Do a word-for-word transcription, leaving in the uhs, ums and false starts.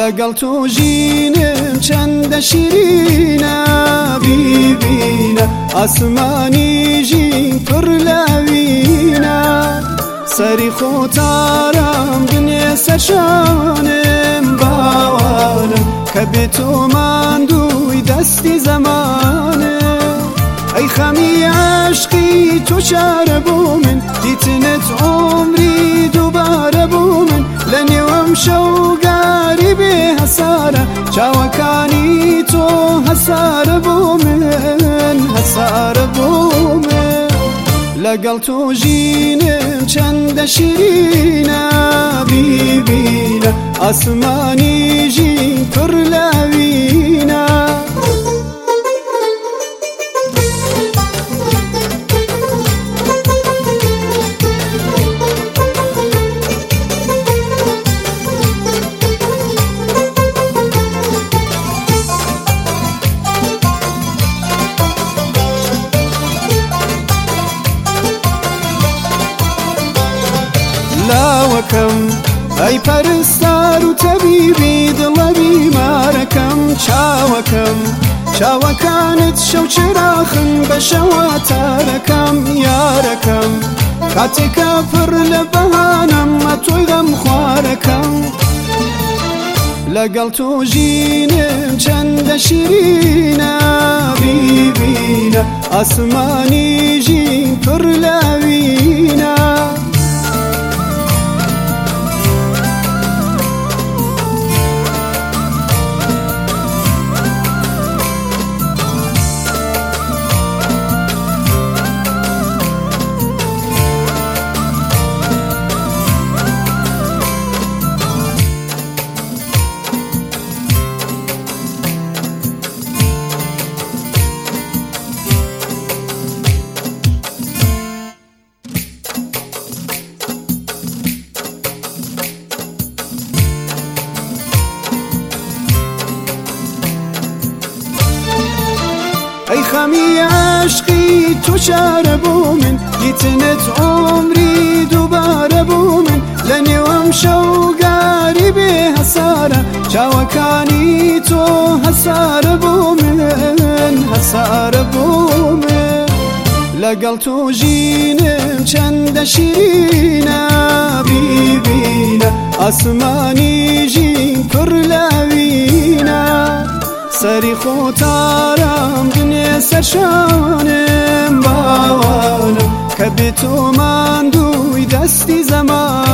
لەگەڵ تۆ ژینم چەندە شیرینە بیبینە ئاسمانی ژین پڕ لەوینە سەری خۆتارم دنێ سەرشانم باوانم کە بێت تۆ ماندووی دەستی زەمانم ئەی خەمی عاشقی تۆ چارە بۆ من دیتنت عمری دووبارە بۆ من لە نێوەم شەوگاری بێ هەسارە چاوەکانی تۆ هەسارە بۆ من هەسارە بۆ من لەگەڵ تۆ ژینم چەندە شیرینە بیبینە ئاسمانی ژین پڕ لەوینە لاوەکەم ئەی پەرستار و تەبیبی دڵە بیمارەکەم چاوەکەم چاوەکانت شەو چراخن بە شەواتارەکەم یارەکەم کاتێکە پڕ لە بەهانەم ئەتۆی غەم خوارەکەم لەگەڵ تۆ ژینم چەندە شیرینە بیبینە ئاسمانی ژین پڕ لەوینە ئەی خەمی عاشقی تۆ چارە بۆ من دیتنت عمری دووبارە بۆ من لە نێوەم شەوگاری بێ هەسارە چاوەکانی تۆ هەسارە بۆ من هەسارە بۆ من لەگەڵ تۆ ژینم چەندە شیرینە بیبینە ئاسمانی ژین پڕ لەوینە سەری خۆتارم دنێ سەرشانم باوانم کە بێت تۆ ماندووی دەستی زەمان